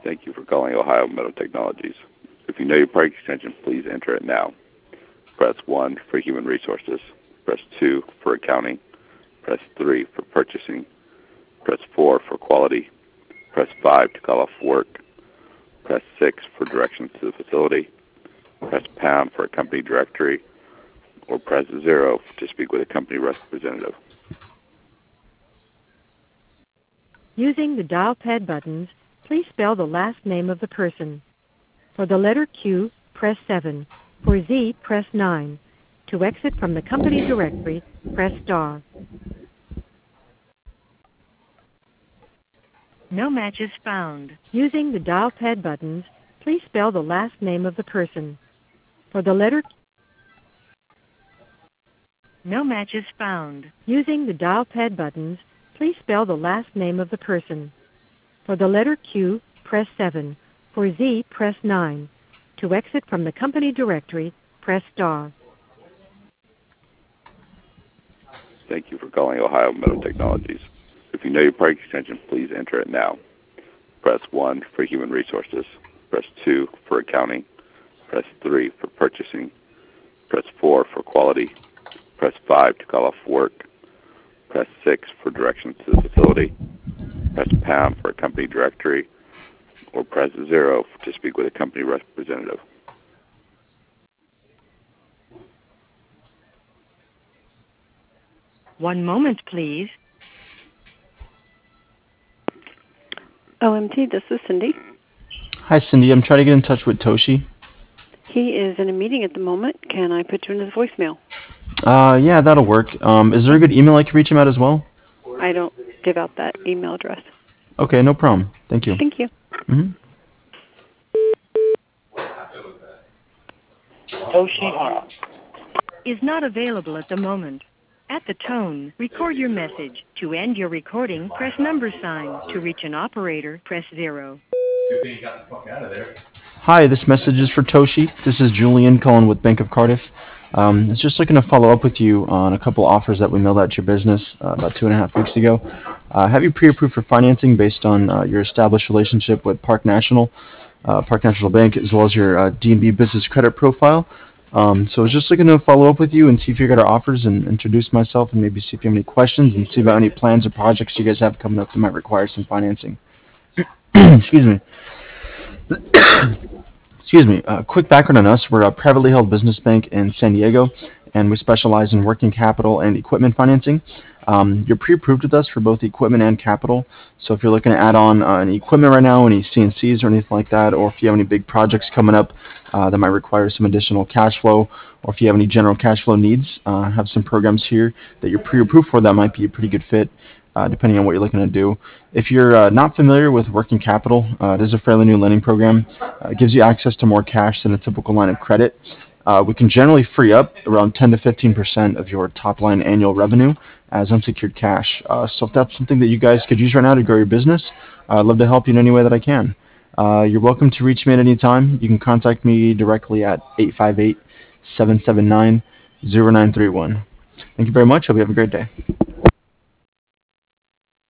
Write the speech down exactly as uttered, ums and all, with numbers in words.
Thank you for calling Ohio Metal Technologies. If you know your party extension, please enter it now. Press one for human resources. Press two for accounting. Press three for purchasing. Press four for quality. Press five to call off work. Press six for directions to the facility. Press pound for a company directory, or press zero to speak with a company representative. Using the dial pad buttons, please spell the last name of the person. For the letter Q, press seven. For Z, press nine. To exit from the company directory, press star. No matches found. Using the dial pad buttons, please spell the last name of the person. For the letter Q, no matches found. Using the dial pad buttons, please spell the last name of the person. For the letter Q, press seven. For Z, press nine. To exit from the company directory, press star. Thank you for calling Ohio Metal Technologies. If you know your party extension, please enter it now. Press one for human resources. Press two for accounting. Press three for purchasing. Press four for quality. Press five to call off work. Press six for directions to the facility. Press pound for a company directory, or press zero to speak with a company representative. One moment, please. O M T, this is Cindy. Hi, Cindy. I'm trying to get in touch with Toshi. He is in a meeting at the moment. Can I put you in his voicemail? Uh, yeah, that'll work. Um, is there a good email I can reach him at as well? I don't give out that email address. Okay, no problem. Thank you. Thank you. Mm-hmm. Toshihara Is not available at the moment. At the tone, record your message. To end your recording, press number sign. To reach an operator, press zero. Hi, this message is for Toshi. This is Julian calling with Bank of Cardiff. Um, I was just looking to follow up with you on a couple offers that we mailed out to your business uh, about two and a half weeks ago. Uh, have you pre-approved for financing based on uh, your established relationship with Park National, uh, Park National Bank, as well as your uh, D and B business credit profile? Um, so I was just looking to follow up with you and see if you got our offers and introduce myself and maybe see if you have any questions and see about any plans or projects you guys have coming up that might require some financing. Excuse me. Excuse me. A quick background on us. We're a privately held business bank in San Diego, and we specialize in working capital and equipment financing. Um, you're pre-approved with us for both equipment and capital. So if you're looking to add on uh, any equipment right now, any C N Cs or anything like that, or if you have any big projects coming up uh, that might require some additional cash flow, or if you have any general cash flow needs, uh, have some programs here that you're pre-approved for that might be a pretty good fit. Uh, depending on what you're looking to do. If you're uh, not familiar with working capital, uh, it is a fairly new lending program. Uh, it gives you access to more cash than a typical line of credit. Uh, we can generally free up around ten to fifteen percent of your top line annual revenue as unsecured cash. Uh, so if that's something that you guys could use right now to grow your business, uh, I'd love to help you in any way that I can. Uh, you're welcome to reach me at any time. You can contact me directly at eight five eight, seven seven nine, zero nine three one. Thank you very much. Hope you have a great day.